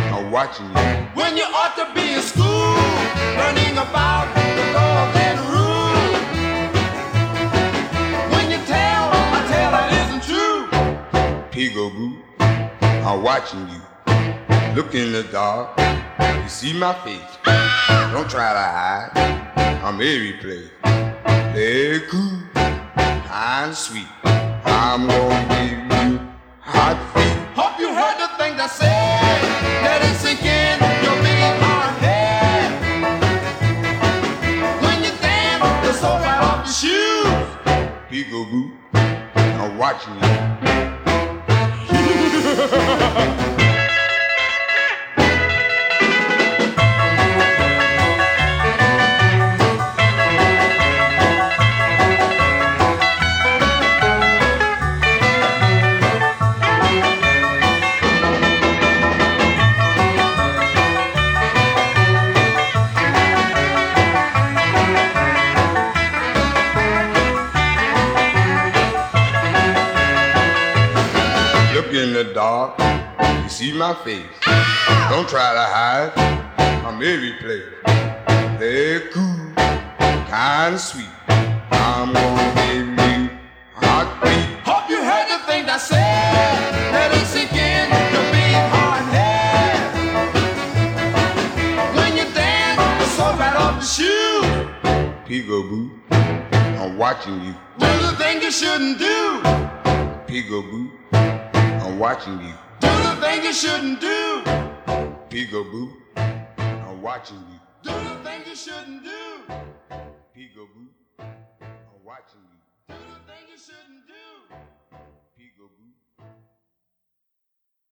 I'm watching you. When you ought to be in school, learning about the laws and rules. When you tell a tale that isn't true, Peekaboo, I'm watching you. Look in the dark, you see my face. Don't try to hide, I'm every place. Play it cool, kind of sweet. I'm gonna give you hot feet. hope you heard the thing I said. Let it sink in your big hard head. When you dance, the soul right off your shoes. Peekaboo, I'm watching you. Look in the dark, you see my face. Don't try to hide, I'm every place. Play it cool, kind of sweet. I'm gonna give you hot feet. Hope you heard the thing I said. Let it sink in your big hard head. When you dance, the soul right off your shoes. Peekaboo, I'm watching you. Do the thing you shouldn't do. Peekaboo, I'm watching you. Do the thing you shouldn't do. Peekaboo, I'm watching you. Do the thing you shouldn't do. Peekaboo, I'm watching you. Do the thing you shouldn't do.